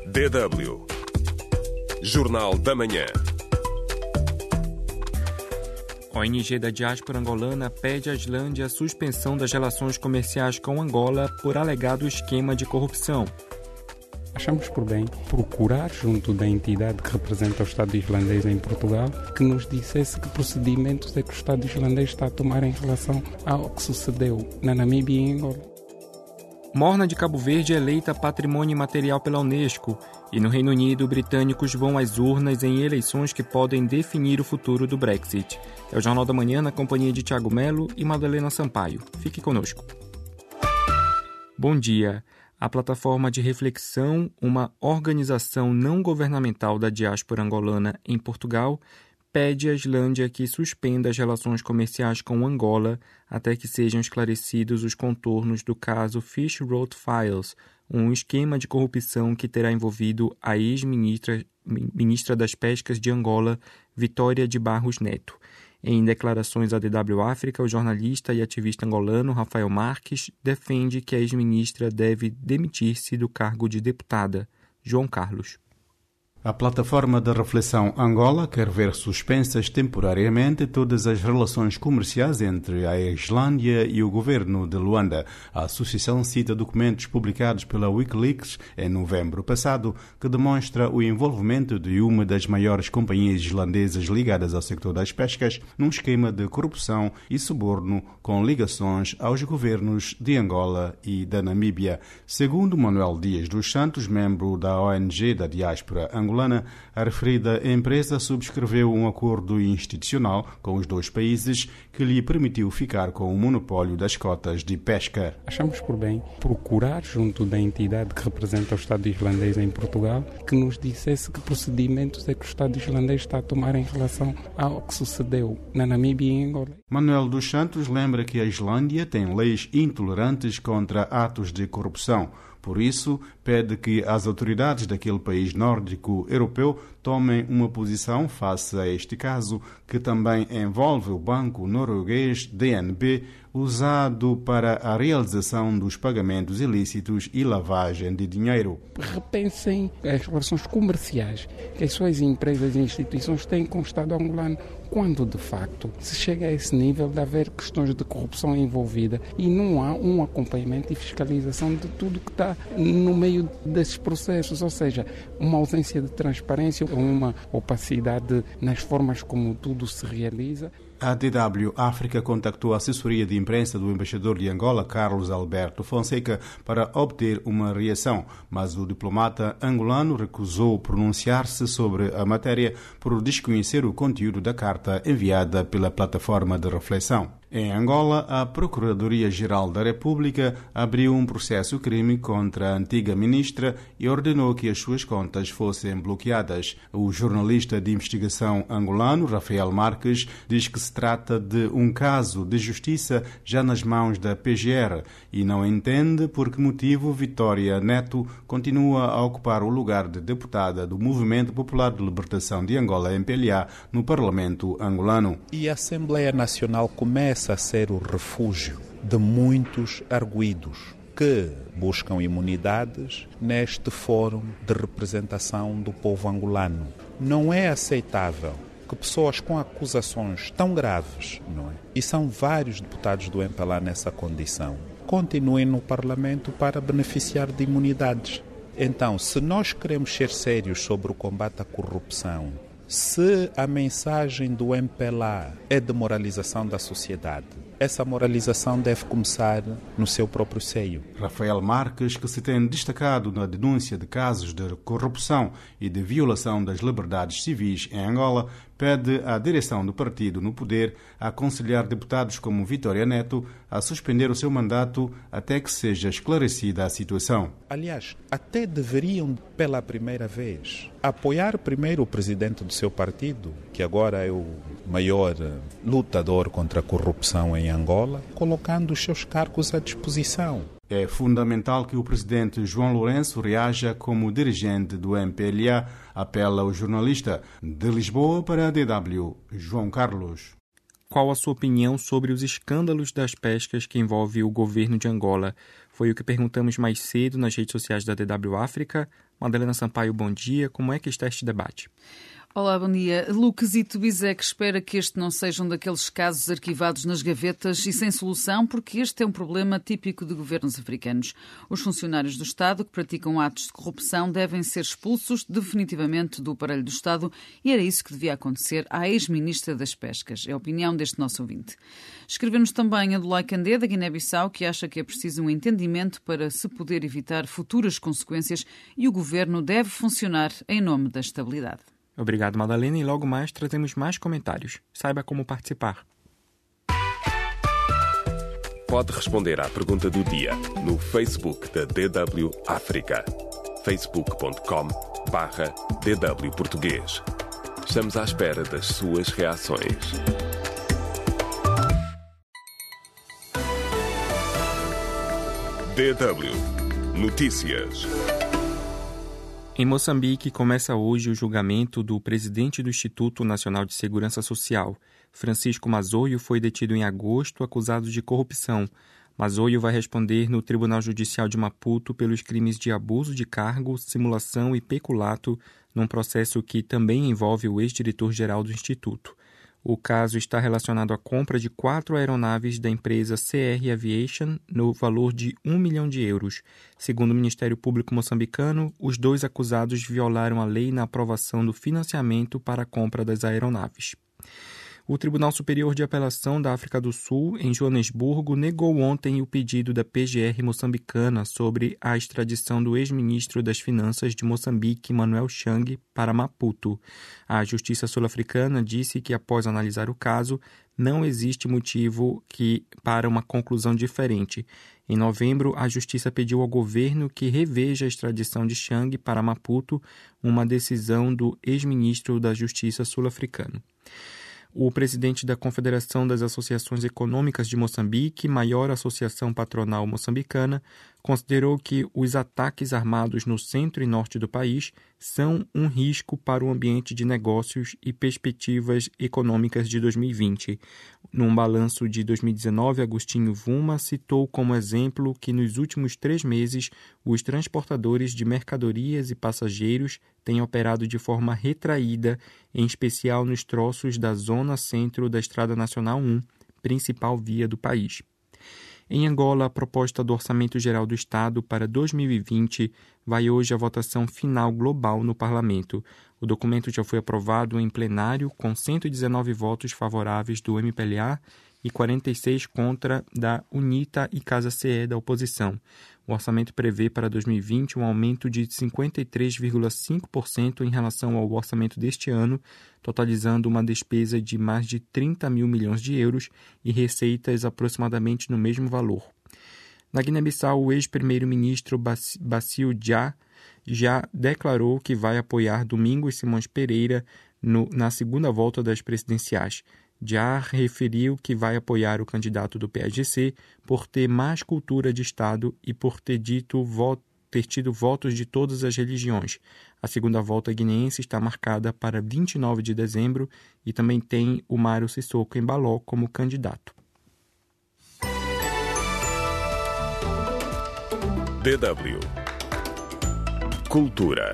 DW Jornal da Manhã. A ONG da diáspora angolana pede à Islândia a suspensão das relações comerciais com Angola por alegado esquema de corrupção. Achamos por bem procurar junto da entidade que representa o Estado islandês em Portugal que nos dissesse que procedimentos é que o Estado islandês está a tomar em relação ao que sucedeu na Namíbia e em Angola. Morna de Cabo Verde é eleita patrimônio imaterial pela Unesco e no Reino Unido, britânicos vão às urnas em eleições que podem definir o futuro do Brexit. É o Jornal da Manhã na companhia de Thiago Melo e Madalena Sampaio. Fique conosco. Bom dia. A plataforma de reflexão, uma organização não governamental da diáspora angolana em Portugal, pede à Islândia que suspenda as relações comerciais com Angola até que sejam esclarecidos os contornos do caso Fish Road Files, um esquema de corrupção que terá envolvido a ex-ministra das Pescas de Angola, Vitória de Barros Neto. Em declarações à DW África, o jornalista e ativista angolano Rafael Marques defende que a ex-ministra deve demitir-se do cargo de deputada. João Carlos. A plataforma de reflexão Angola quer ver suspensas temporariamente todas as relações comerciais entre a Islândia e o governo de Luanda. A associação cita documentos publicados pela Wikileaks em novembro passado que demonstra o envolvimento de uma das maiores companhias islandesas ligadas ao sector das pescas num esquema de corrupção e suborno com ligações aos governos de Angola e da Namíbia. Segundo Manuel Dias dos Santos, membro da ONG da diáspora angolana, a referida empresa subscreveu um acordo institucional com os dois países que lhe permitiu ficar com o monopólio das cotas de pesca. Achamos por bem procurar junto da entidade que representa o Estado islandês em Portugal que nos dissesse que procedimentos é que o Estado islandês está a tomar em relação ao que sucedeu na Namíbia e em Angola. Manuel dos Santos lembra que a Islândia tem leis intolerantes contra atos de corrupção. Por isso, pede que as autoridades daquele país nórdico europeu tomem uma posição face a este caso, que também envolve o banco norueguês DNB, usado para a realização dos pagamentos ilícitos e lavagem de dinheiro. Repensem as relações comerciais que as suas empresas e instituições têm com o Estado angolano, quando de facto se chega a esse nível de haver questões de corrupção envolvida e não há um acompanhamento e fiscalização de tudo que está no meio desses processos, ou seja, uma ausência de transparência, uma opacidade nas formas como tudo se realiza. A DW África contactou a assessoria de imprensa do embaixador de Angola, Carlos Alberto Fonseca, para obter uma reação, mas o diplomata angolano recusou pronunciar-se sobre a matéria por desconhecer o conteúdo da carta enviada pela plataforma de reflexão. Em Angola, a Procuradoria-Geral da República abriu um processo-crime contra a antiga ministra e ordenou que as suas contas fossem bloqueadas. O jornalista de investigação angolano, Rafael Marques, diz que se trata de um caso de justiça já nas mãos da PGR e não entende por que motivo Vitória Neto continua a ocupar o lugar de deputada do Movimento Popular de Libertação de Angola, MPLA, no Parlamento angolano. E a Assembleia Nacional começa a ser o refúgio de muitos arguidos que buscam imunidades neste fórum de representação do povo angolano. Não é aceitável que pessoas com acusações tão graves, não é? E são vários deputados do MPLA nessa condição, continuem no Parlamento para beneficiar de imunidades. Então, se nós queremos ser sérios sobre o combate à corrupção, se a mensagem do MPLA é de moralização da sociedade, essa moralização deve começar no seu próprio seio. Rafael Marques, que se tem destacado na denúncia de casos de corrupção e de violação das liberdades civis em Angola, pede à direção do partido no poder a aconselhar deputados como Vitória Neto a suspender o seu mandato até que seja esclarecida a situação. Aliás, até deveriam, pela primeira vez, apoiar primeiro o presidente do seu partido, que agora é o maior lutador contra a corrupção em Angola, colocando os seus cargos à disposição. É fundamental que o presidente João Lourenço reaja como dirigente do MPLA, apela o jornalista. De Lisboa para a DW, João Carlos. Qual a sua opinião sobre os escândalos das pescas que envolvem o governo de Angola? Foi o que perguntamos mais cedo nas redes sociais da DW África. Madalena Sampaio, bom dia. Como é que está este debate? Olá, bom dia. Lucas Itubizek espera que este não seja um daqueles casos arquivados nas gavetas e sem solução, porque este é um problema típico de governos africanos. Os funcionários do Estado que praticam atos de corrupção devem ser expulsos definitivamente do aparelho do Estado e era isso que devia acontecer à ex-ministra das Pescas. É a opinião deste nosso ouvinte. Escrevemos também a Dulai Kandé, da Guiné-Bissau, que acha que é preciso um entendimento para se poder evitar futuras consequências e o governo deve funcionar em nome da estabilidade. Obrigado, Madalena, e logo mais trazemos mais comentários. Saiba como participar. Pode responder à pergunta do dia no Facebook da DW África. facebook.com/DW Português. Estamos à espera das suas reações. DW Notícias. Em Moçambique, começa hoje o julgamento do presidente do Instituto Nacional de Segurança Social. Francisco Mazoio foi detido em agosto, acusado de corrupção. Mazoio vai responder no Tribunal Judicial de Maputo pelos crimes de abuso de cargo, simulação e peculato, num processo que também envolve o ex-diretor-geral do Instituto. O caso está relacionado à compra de 4 aeronaves da empresa CR Aviation no valor de 1 milhão de euros. Segundo o Ministério Público moçambicano, os 2 acusados violaram a lei na aprovação do financiamento para a compra das aeronaves. O Tribunal Superior de Apelação da África do Sul, em Joanesburgo, negou ontem o pedido da PGR moçambicana sobre a extradição do ex-ministro das Finanças de Moçambique, Manuel Chang, para Maputo. A Justiça Sul-Africana disse que, após analisar o caso, não existe motivo para uma conclusão diferente. Em novembro, a Justiça pediu ao governo que reveja a extradição de Chang para Maputo, uma decisão do ex-ministro da Justiça sul-africano. O presidente da Confederação das Associações Econômicas de Moçambique, maior associação patronal moçambicana, considerou que os ataques armados no centro e norte do país são um risco para o ambiente de negócios e perspectivas econômicas de 2020. Num balanço de 2019, Agostinho Vuma citou como exemplo que nos últimos 3 meses os transportadores de mercadorias e passageiros têm operado de forma retraída, em especial nos troços da zona centro da Estrada Nacional 1, principal via do país. Em Angola, a proposta do Orçamento Geral do Estado para 2020 vai hoje à votação final global no Parlamento. O documento já foi aprovado em plenário com 119 votos favoráveis do MPLA e 46 contra da UNITA e Casa CE da oposição. O orçamento prevê para 2020 um aumento de 53,5% em relação ao orçamento deste ano, totalizando uma despesa de mais de 30 mil milhões de euros e receitas aproximadamente no mesmo valor. Na Guiné-Bissau, o ex-primeiro-ministro Bassirou Dia já declarou que vai apoiar Domingos Simões Pereira na segunda volta das presidenciais. Dia referiu que vai apoiar o candidato do PAGC por ter mais cultura de Estado e por ter tido votos de todas as religiões. A segunda volta guineense está marcada para 29 de dezembro e também tem o Mário Sissoko Embaló como candidato. DW Cultura.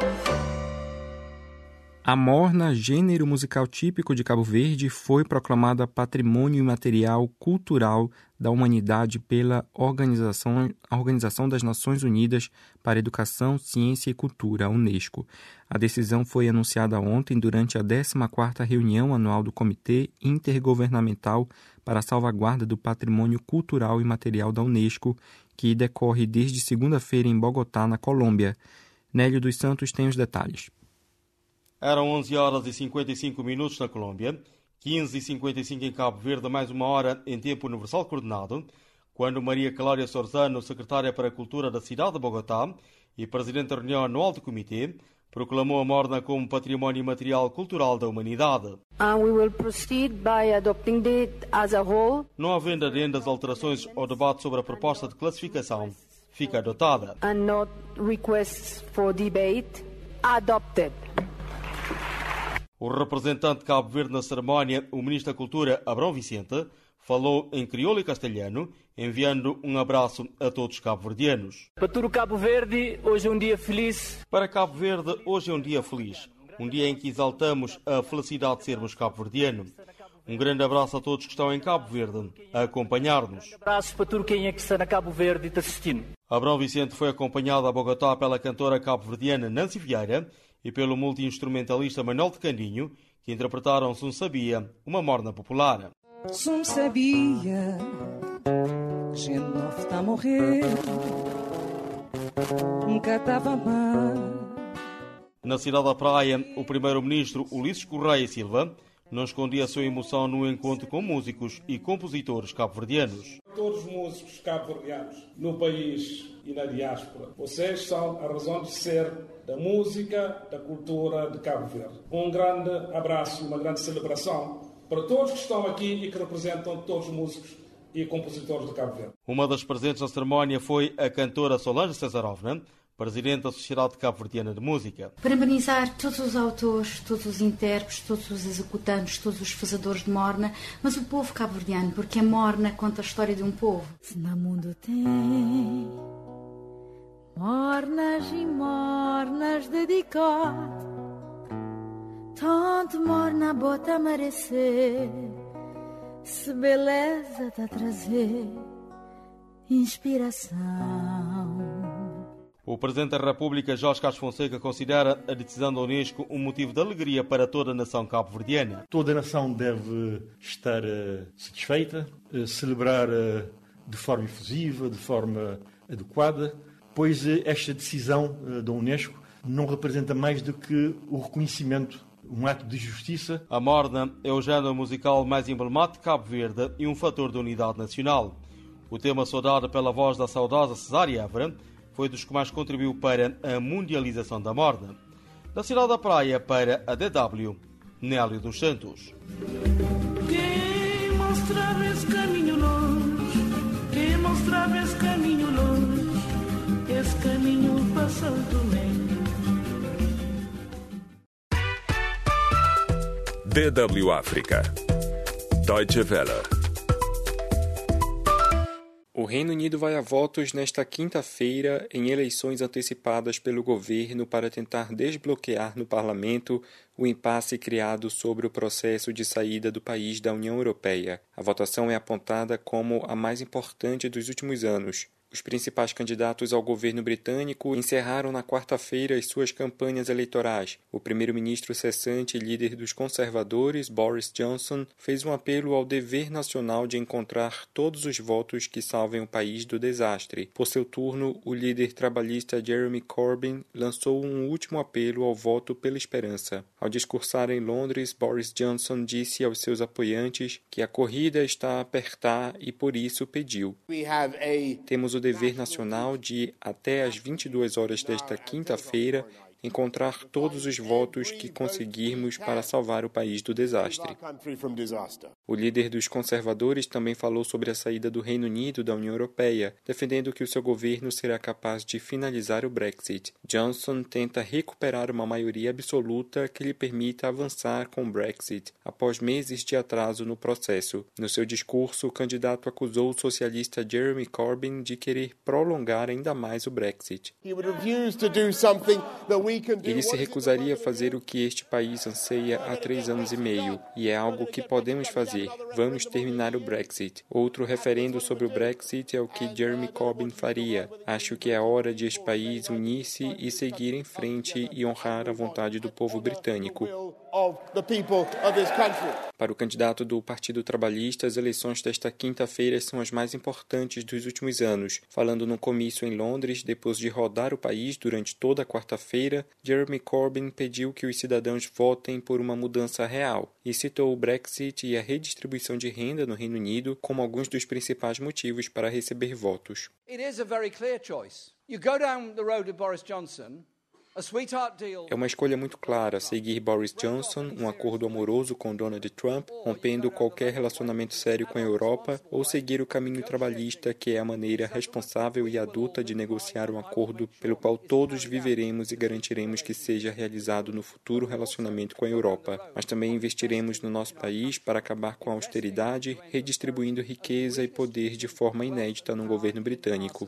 A morna, gênero musical típico de Cabo Verde, foi proclamada Patrimônio Imaterial Cultural da Humanidade pela Organização das Nações Unidas para Educação, Ciência e Cultura, a Unesco. A decisão foi anunciada ontem durante a 14ª reunião anual do Comitê Intergovernamental para a Salvaguarda do Patrimônio Cultural e Material da Unesco, que decorre desde segunda-feira em Bogotá, na Colômbia. Nélio dos Santos tem os detalhes. Eram 11h55 na Colômbia, 15h55 em Cabo Verde, mais 1 hora em tempo universal coordenado, quando Maria Cláudia Sorzano, secretária para a Cultura da cidade de Bogotá e presidente da reunião anual do comitê, proclamou a morna como Património Imaterial Cultural da Humanidade. We will proceed by adopting it as a whole. Não havendo adendas, alterações ou debate sobre a proposta de classificação, fica adotada. And not requests for debate, adopted. O representante de Cabo Verde na cerimónia, o Ministro da Cultura, Abrão Vicente, Falou em crioulo e castelhano, enviando um abraço a todos os cabo-verdianos. Para todo Cabo Verde, hoje é um dia feliz. Para Cabo Verde, hoje é um dia feliz. Um dia em que exaltamos a felicidade de sermos cabo-verdiano. Um grande abraço a todos que estão em Cabo Verde a acompanhar-nos. Um abraço para tudo quem é que está na Cabo Verde e está assistindo. Abrão Vicente foi acompanhado a Bogotá pela cantora cabo-verdiana Nancy Vieira e pelo multi-instrumentalista Manuel de Candinho, que interpretaram Sum Sabia, uma morna popular. Sum sabia, gente nova está a morrer, nunca estava mal. Na cidade da Praia, o primeiro-ministro Ulisses Correia Silva não escondia a sua emoção no encontro com músicos e compositores cabo-verdianos. Todos os músicos cabo-verdianos no país e na diáspora, vocês são a razão de ser da música, da cultura de Cabo Verde. Um grande abraço, uma grande celebração para todos que estão aqui e que representam todos os músicos e compositores de Cabo Verde. Uma das presentes na cerimónia foi a cantora Solange Cesarovna, presidente da Sociedade Cabo-Verdiana de Música. Parabenizar todos os autores, todos os intérpretes, todos os executantes, todos os fazedores de morna, mas o povo cabo-verdiano, porque a morna conta a história de um povo. Se no mundo tem mornas e mornas dedicadas, tanto morna bota a merecer, se beleza tá a trazer inspiração. O Presidente da República, Jorge Castro Fonseca, considera a decisão da Unesco um motivo de alegria para toda a nação cabo-verdiana. Toda a nação deve estar satisfeita, celebrar de forma efusiva, de forma adequada, pois esta decisão da Unesco não representa mais do que o reconhecimento, um ato de justiça. A morna é o género musical mais emblemático de Cabo Verde e um fator de unidade nacional. O tema saudado pela voz da saudosa Cesária Évora foi dos que mais contribuiu para a mundialização da morna. Da cidade da Praia para a DW, Nélio dos Santos. Quem mostrava esse caminho longe, quem mostrava esse caminho longe, esse caminho passou também. DW África. Deutsche Welle. O Reino Unido vai a votos nesta quinta-feira em eleições antecipadas pelo governo para tentar desbloquear no parlamento o impasse criado sobre o processo de saída do país da União Europeia. A votação é apontada como a mais importante dos últimos anos. Os principais candidatos ao governo britânico encerraram na quarta-feira as suas campanhas eleitorais. O primeiro-ministro cessante e líder dos conservadores, Boris Johnson, fez um apelo ao dever nacional de encontrar todos os votos que salvem o país do desastre. Por seu turno, o líder trabalhista Jeremy Corbyn lançou um último apelo ao voto pela esperança. Ao discursar em Londres, Boris Johnson disse aos seus apoiantes que a corrida está a apertar e por isso pediu: "Temos o dever nacional de, até às 22 horas desta quinta-feira, encontrar todos os votos que conseguirmos para salvar o país do desastre." O líder dos conservadores também falou sobre a saída do Reino Unido da União Europeia, defendendo que o seu governo será capaz de finalizar o Brexit. Johnson tenta recuperar uma maioria absoluta que lhe permita avançar com o Brexit, após meses de atraso no processo. No seu discurso, o candidato acusou o socialista Jeremy Corbyn de querer prolongar ainda mais o Brexit. Ele se recusaria a fazer o que este país anseia há 3 anos e meio, e é algo que podemos fazer. Vamos terminar o Brexit. Outro referendo sobre o Brexit é o que Jeremy Corbyn faria. Acho que é hora de este país unir-se e seguir em frente e honrar a vontade do povo britânico. Para o candidato do Partido Trabalhista, as eleições desta quinta-feira são as mais importantes dos últimos anos. Falando num comício em Londres, depois de rodar o país durante toda a quarta-feira, Jeremy Corbyn pediu que os cidadãos votem por uma mudança real e citou o Brexit e a redistribuição de renda no Reino Unido como alguns dos principais motivos para receber votos. It is a very clear choice. You go down the road of Boris Johnson É uma escolha muito clara, seguir Boris Johnson, um acordo amoroso com Donald Trump, rompendo qualquer relacionamento sério com a Europa, ou seguir o caminho trabalhista, que é a maneira responsável e adulta de negociar um acordo pelo qual todos viveremos e garantiremos que seja realizado no futuro relacionamento com a Europa. Mas também investiremos no nosso país para acabar com a austeridade, redistribuindo riqueza e poder de forma inédita no governo britânico.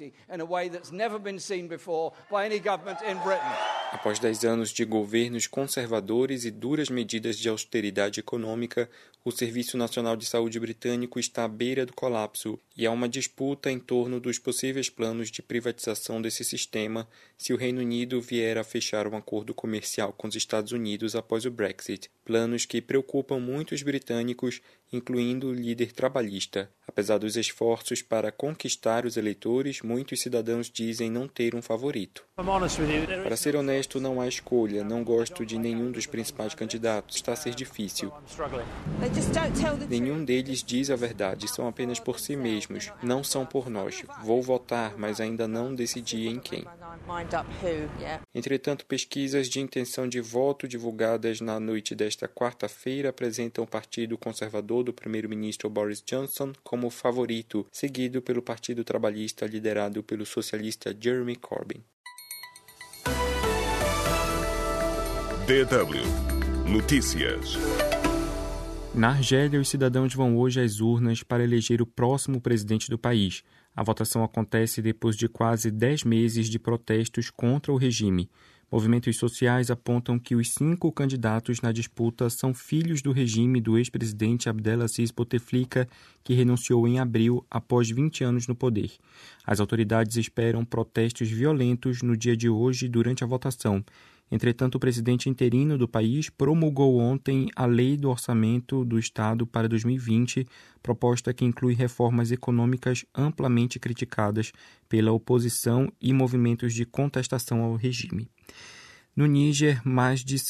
Após 10 anos de governos conservadores e duras medidas de austeridade econômica, o Serviço Nacional de Saúde britânico está à beira do colapso e há uma disputa em torno dos possíveis planos de privatização desse sistema se o Reino Unido vier a fechar um acordo comercial com os Estados Unidos após o Brexit. Planos que preocupam muitos britânicos, incluindo o líder trabalhista. Apesar dos esforços para conquistar os eleitores, muitos cidadãos dizem não ter um favorito. Para ser honesto, não há escolha. Não gosto de nenhum dos principais candidatos. Está a ser difícil. Nenhum deles diz a verdade. São apenas por si mesmos. Não são por nós. Vou votar, mas ainda não decidi em quem. Entretanto, pesquisas de intenção de voto divulgadas na noite desta quarta-feira apresentam o Partido Conservador do primeiro-ministro Boris Johnson como favorito, seguido pelo Partido Trabalhista liderado pelo socialista Jeremy Corbyn. DW Notícias. Na Argélia, os cidadãos vão hoje às urnas para eleger o próximo presidente do país. A votação acontece depois de quase 10 meses de protestos contra o regime. Movimentos sociais apontam que os 5 candidatos na disputa são filhos do regime do ex-presidente Abdelaziz Bouteflika, que renunciou em abril após 20 anos no poder. As autoridades esperam protestos violentos no dia de hoje durante a votação. Entretanto, o presidente interino do país promulgou ontem a Lei do Orçamento do Estado para 2020, proposta que inclui reformas econômicas amplamente criticadas pela oposição e movimentos de contestação ao regime. No Níger, mais de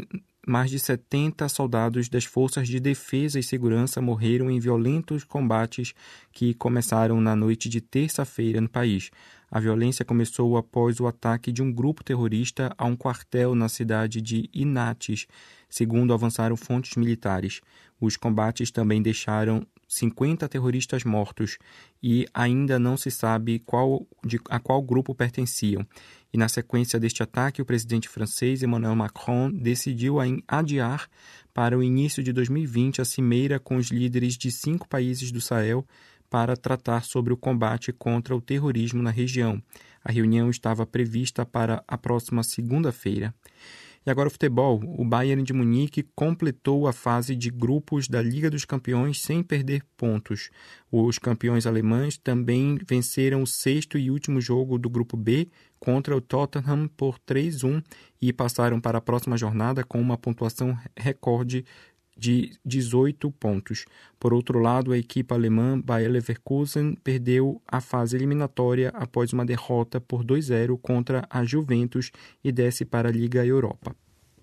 70 soldados das Forças de Defesa e Segurança morreram em violentos combates que começaram na noite de terça-feira no país. A violência começou após o ataque de um grupo terrorista a um quartel na cidade de Inates, segundo avançaram fontes militares. Os combates também deixaram 50 terroristas mortos e ainda não se sabe a qual grupo pertenciam. E na sequência deste ataque, o presidente francês Emmanuel Macron decidiu adiar para o início de 2020 a cimeira com os líderes de 5 países do Sahel para tratar sobre o combate contra o terrorismo na região. A reunião estava prevista para a próxima segunda-feira. E agora o futebol. O Bayern de Munique completou a fase de grupos da Liga dos Campeões sem perder pontos. Os campeões alemães também venceram o 6º e último jogo do grupo B contra o Tottenham por 3-1 e passaram para a próxima jornada com uma pontuação recorde de 18 pontos. Por outro lado, a equipe alemã Bayer Leverkusen perdeu a fase eliminatória após uma derrota por 2-0 contra a Juventus e desce para a Liga Europa.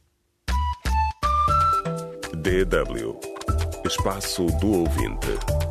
DW Espaço do Ouvinte.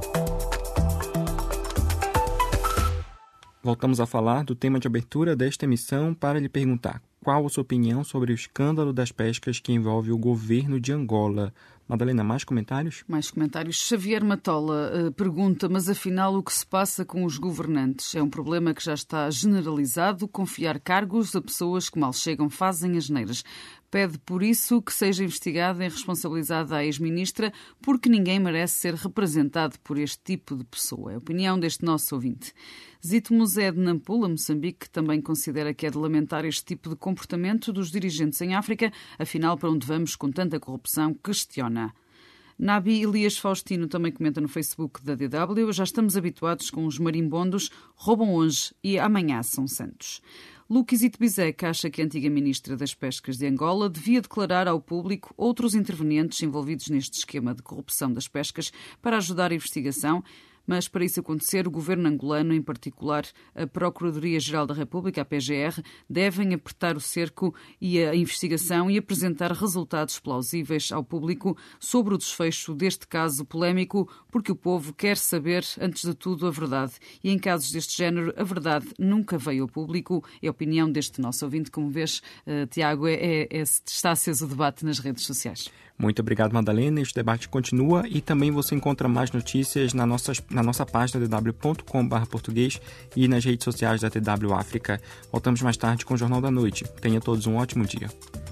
Voltamos a falar do tema de abertura desta emissão para lhe perguntar qual a sua opinião sobre o escândalo das pescas que envolve o governo de Angola. Madalena, mais comentários? Mais comentários. Xavier Matola pergunta, mas afinal o que se passa com os governantes? É um problema que já está generalizado, confiar cargos a pessoas que mal chegam fazem asneiras. Pede por isso que seja investigada e responsabilizada a ex-ministra, porque ninguém merece ser representado por este tipo de pessoa. É a opinião deste nosso ouvinte. Zito Musé de Nampula, Moçambique, também considera que é de lamentar este tipo de comportamento dos dirigentes em África, afinal, para onde vamos com tanta corrupção? Questiona. Nabi Elias Faustino também comenta no Facebook da DW, já estamos habituados com os marimbondos, roubam hoje e amanhã são santos. Lucas Itbizek acha que a antiga ministra das Pescas de Angola devia declarar ao público outros intervenientes envolvidos neste esquema de corrupção das pescas para ajudar a investigação, mas para isso acontecer, o governo angolano, em particular a Procuradoria-Geral da República, a PGR, devem apertar o cerco e a investigação e apresentar resultados plausíveis ao público sobre o desfecho deste caso polémico, porque o povo quer saber, antes de tudo, a verdade. E em casos deste género, a verdade nunca veio ao público. É a opinião deste nosso ouvinte. Como vês, Tiago, está aceso o debate nas redes sociais. Muito obrigado, Madalena. Este debate continua e também você encontra mais notícias na nossa página dw.com/português e nas redes sociais da DW África. Voltamos mais tarde com o Jornal da Noite. Tenha todos um ótimo dia.